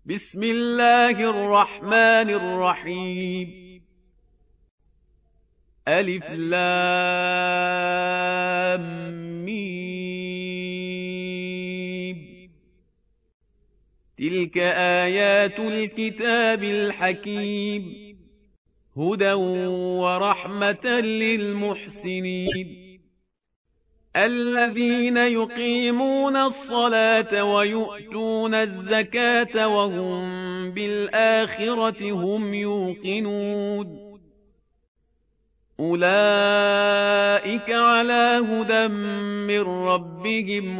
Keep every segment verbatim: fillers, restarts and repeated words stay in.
بسم الله الرحمن الرحيم. ألف لام ميم. تلك آيات الكتاب الحكيم، هدى ورحمة للمحسنين الذين يقيمون الصلاة ويؤتون الزكاة وهم بالآخرة هم يوقنون. أولئك على هدى من ربهم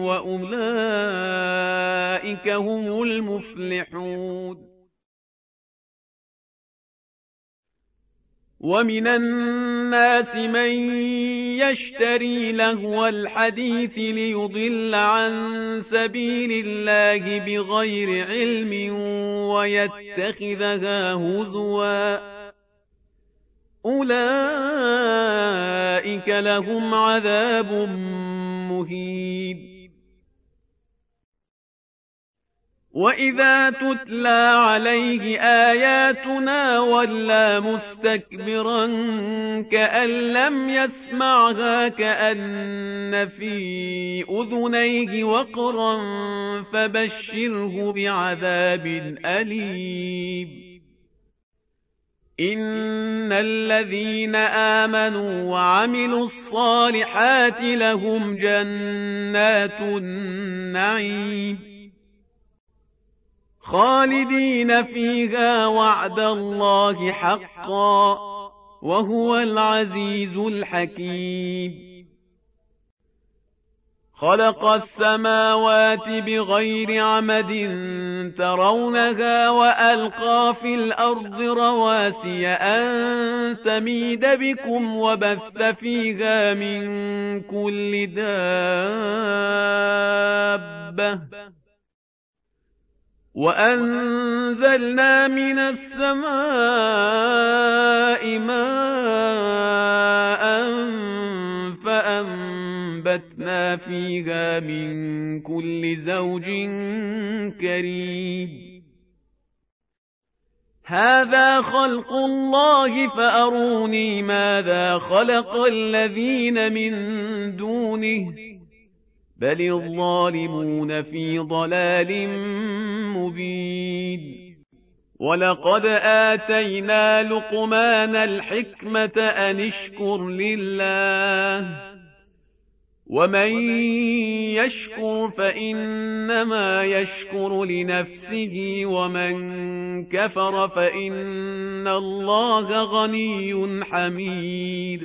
وأولئك هم المفلحون. ومن الناس من يشتري لهو الحديث ليضل عن سبيل الله بغير علم ويتخذها هزوا، أولئك لهم عذاب مهين. وإذا تتلى عليه آياتنا ولى مستكبرا كأن لم يسمعها كأن في أذنيه وقرا فبشره بعذاب أليم. إن الذين آمنوا وعملوا الصالحات لهم جنات النعيم خالدين فيها وعد الله حقا وهو العزيز الحكيم. خلق السماوات بغير عمد ترونها وألقى في الأرض رواسي أن تميد بكم وبث فيها من كل دابة وأنزلنا من السماء ماء فأنبتنا فيها من كل زوج كريم. هذا خلق الله فأروني ماذا خلق الذين من دونه بل الظالمون في ضلال مبين. ولقد آتينا لقمان الحكمة أن اشكر لله ومن يشكر فإنما يشكر لنفسه ومن كفر فإن الله غني حميد.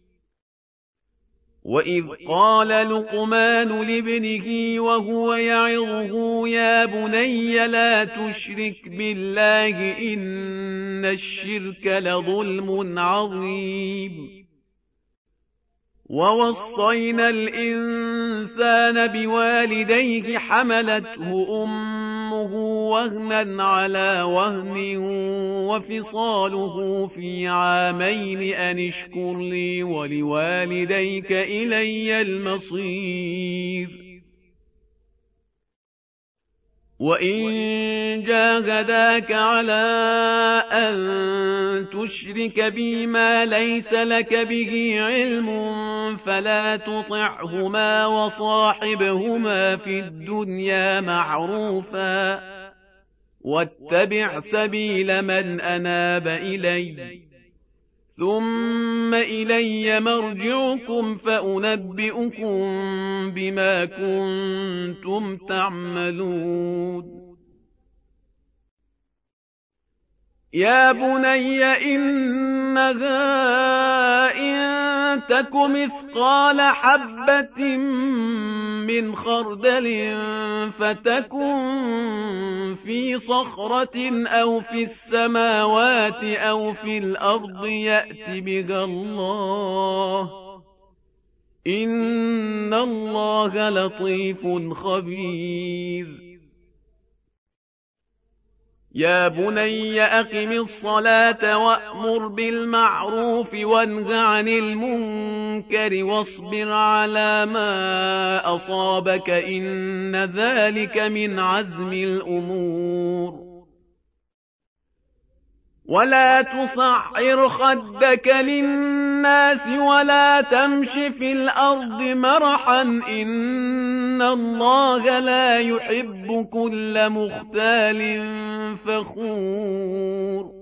وإذ قال لقمان لابنه وهو يعظه يا بني لا تشرك بالله إن الشرك لظلم عظيم. ووصينا الإنسان بوالديه حملته أمه وهنا على وهن وفصاله في عامين أن اشكر لي ولوالديك إلي المصير. وإن جاهداك على أن تشرك بي ما ليس لك به علم فلا تطعهما وصاحبهما في الدنيا معروفا واتبع سبيل من أناب إلي ثم إلي مرجعكم فأنبئكم بما كنتم تعملون. يا بني إنها إن تك مثقال حبة من خردل فتكن في صخرة أو في السماوات أو في الأرض يأت بها الله إن الله لطيف خبير. يا بني أقم الصلاة وأمر بالمعروف وانه عن المنكر واصبر على ما أصابك إن ذلك من عزم الأمور. ولا تصعر خدك للناس ولا تمش في الأرض مرحا إن الله لا يحب كل مختال فخور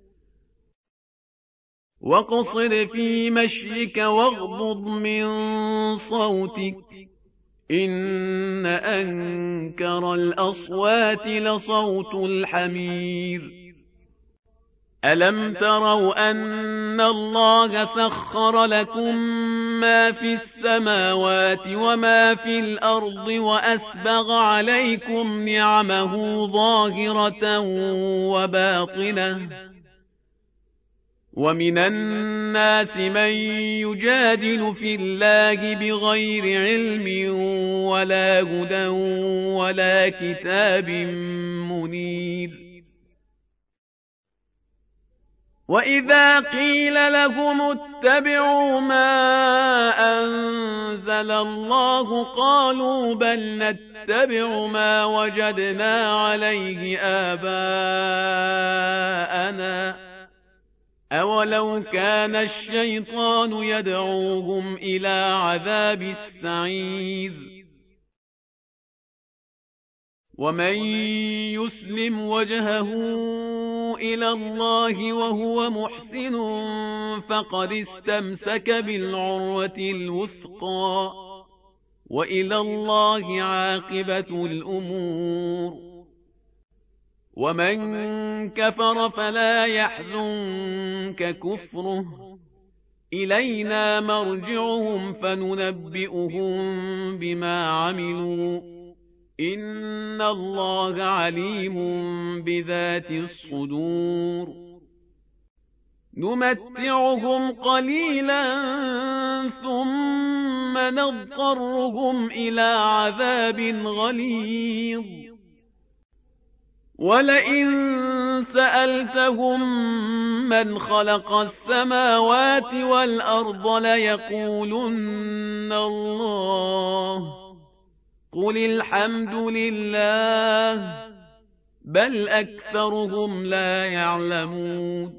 واقصر في مشيك واغضض من صوتك إن أنكر الأصوات لصوت الحمير ألم تروا أن الله سخر لكم ما في السماوات وما في الأرض وأسبغ عليكم نعمه ظاهرة وباطنة ومن الناس من يجادل في الله بغير علم ولا هدى ولا كتاب منير وإذا قيل لهم اتبعوا ما أنزل الله قالوا بل نتبع ما وجدنا عليه آباءنا أولو كان الشيطان يدعوهم إلى عذاب السعير ومن يسلم وجهه إلى الله وهو محسن فقد استمسك بالعروة الوثقى وإلى الله عاقبة الأمور ومن كفر فلا يحزنك كفره إلينا مرجعهم فننبئهم بما عملوا إن الله عليم بذات الصدور نمتعهم قليلا ثم نضطرهم إلى عذاب غليظ ولئن سألتهم من خلق السماوات والأرض ليقولن الله قل الحمد لله بل أكثرهم لا يعلمون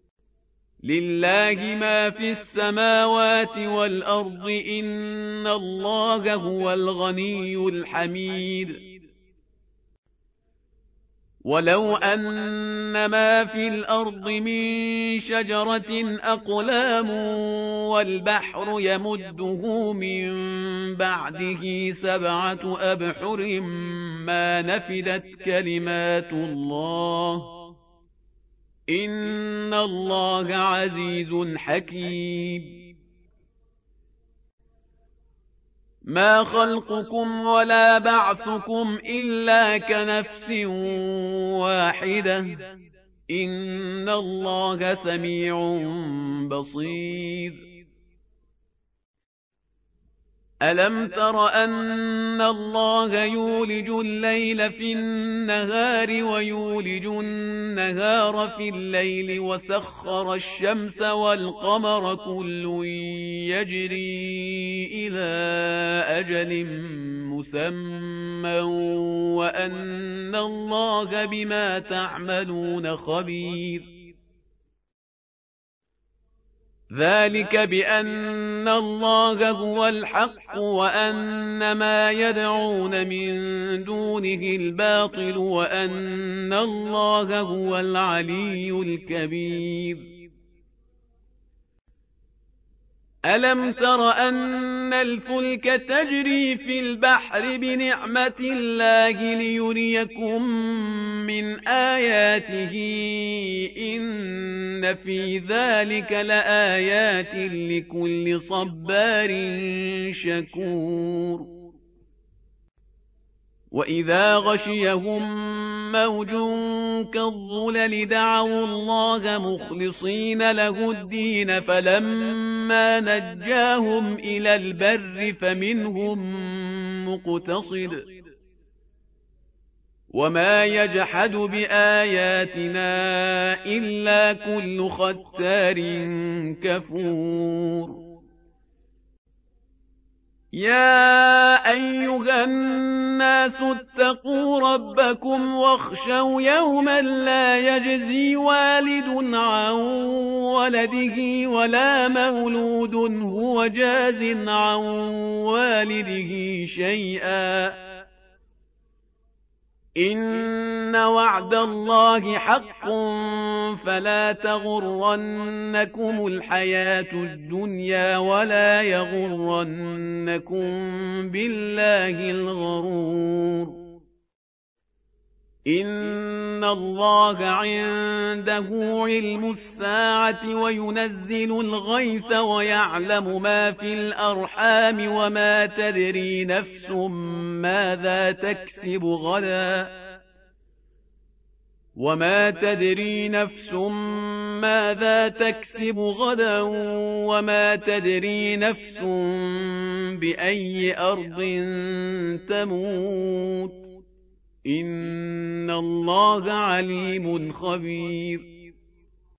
لله ما في السماوات والأرض إن الله هو الغني الحميد ولو أن ما في الأرض من شجرة أقلام والبحر يمده من بعده سبعة أبحر ما نفدت كلمات الله إن الله عزيز حكيم ما خلقكم ولا بعثكم إلا كنفس واحدة إن الله سميع بصير ألم تر أن الله يولج الليل في النهار ويولج النهار في الليل وسخر الشمس والقمر كل يجري إلى أجل مسمى وأن الله بما تعملون خبير ذلك بأن الله هو الحق وأن ما يدعون من دونه الباطل وأن الله هو العلي الكبير ألم تر أن الفلك تجري في البحر بنعمة الله ليريكم من آياته إن في ذلك لآيات لكل صبار شكور وإذا غشيهم موج كالظلل دعوا الله مخلصين له الدين فلما نجاهم إلى البر فمنهم مقتصد وما يجحد بآياتنا إلا كل ختار كفور يا أيها الناس اتقوا ربكم واخشوا يوما لا يجزي والد عن ولده ولا مولود هو جاز عن والده شيئا إن وعد الله حق فلا تغرنكم الحياة الدنيا ولا يغرنكم بالله الغرور إن الله عنده علم الساعة وينزل الغيث ويعلم ما في الأرحام وما تدري نفس ماذا تكسب غدا وما تدري نفس ماذا تكسب غدا وما تدري نفس بأي أرض تموت إن الله عليم خبير